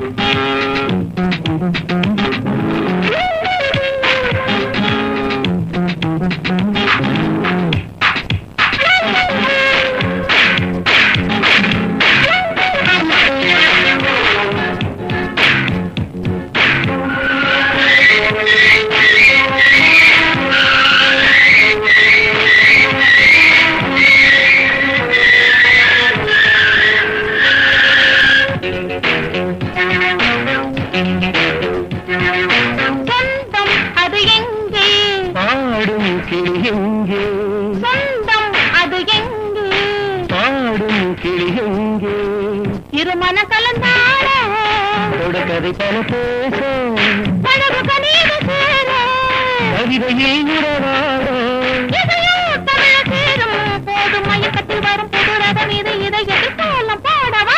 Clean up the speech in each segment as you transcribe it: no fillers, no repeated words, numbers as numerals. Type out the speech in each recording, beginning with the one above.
இருமன கலந்தாட கதை பல பேச பழகு கனீது சேர கவிதையில் உறவாட இதையோ தமிழ சேரும் போதும் மயக்கத்தில் வரும் புது ரதம் இது இதை எதிர்த்தாலும் பாடவா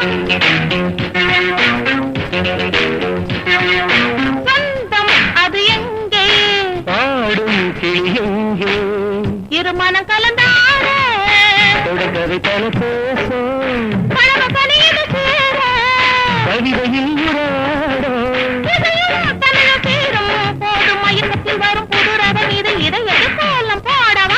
சொந்தம் அது எங்கே பாடும் கிளி எங்கே இருமன கலந்தாட கதை பல பேச பழகு கனீது சேர கவிதையில் உறவாட இதையோ தமிழ சேரும் போதும் மயக்கத்தில் வரும் புது ரதம் இது இதை எதிர்த்தாலும் பாடவா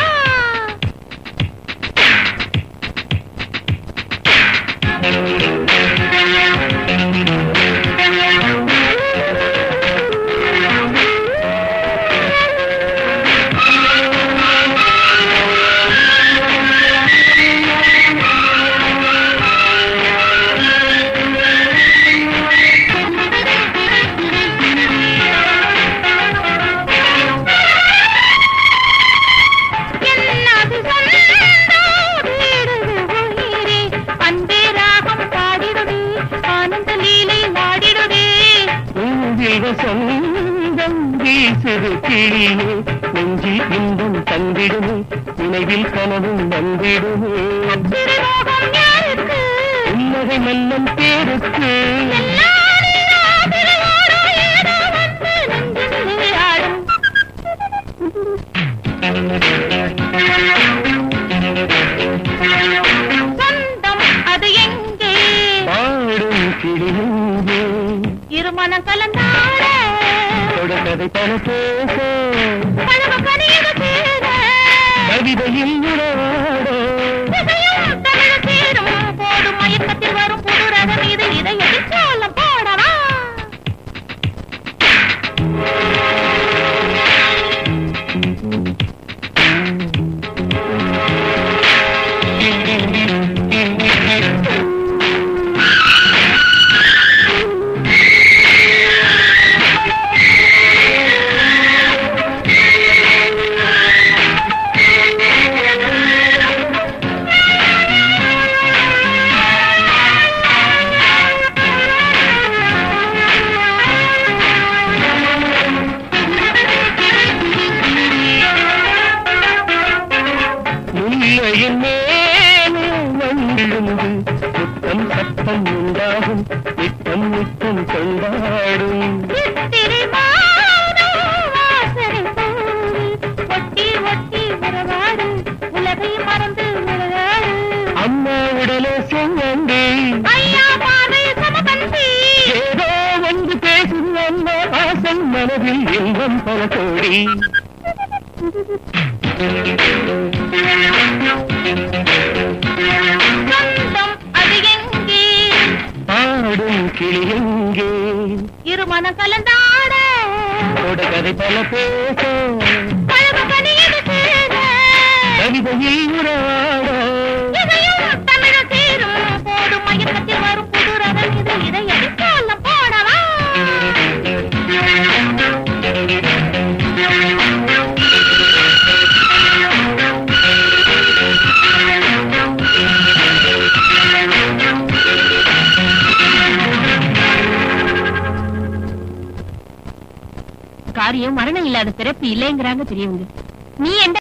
சொந்தம் வீசுது கிளியே நெஞ்சி இன்பம் தந்திடுமே நினைவில் கனவும் வந்திடுமே உன்னகை மன்னன் பேருக்கு சொந்தம் அது எங்கே பாடும் கிளி எங்கே இருமனம் கலந்தாட கதை பல பேச பழகு கனீது சேர கவிதையில் உறவாட இதையோ தமிழ சேரும் போதும் மயக்கத்தில் வரும் புது ரதம் இது இதை எதிர்த்தாலும் பாடவா முல்லையின் மேலே வந்திருந்து முத்தம் சத்தம் உண்டாகும் நித்தம் நித்தம் கொண்டாடும் சித்திரை மாதம் வாசனை பூவி ஒட்டி ஒட்டி உறவாடு உலகை மறந்து உறவாடு அம்மா உடலே செங்கண்டி ஐயா பாதை சமபந்தி ஏதோ வந்து பேசும் அம்மா ஆசை மனதில் இன்பம் பல கோடி சொந்தம் அது எங்கே பாடும் கிளி எங்கே இருமன கலந்தாட கதை பல பேச பழகு கனீது சேர கவிதையில் உறவாட இதையோ தமிழ சேரும் போதும் மயக்கத்தில் வரும் புது ரதம் இது இதை எதிர்த்தாலும் பாடவா காரியம் மரணம் இல்லாத பிறப்பு இல்லைங்கிறாங்க பெரியவங்க. நீ எந்த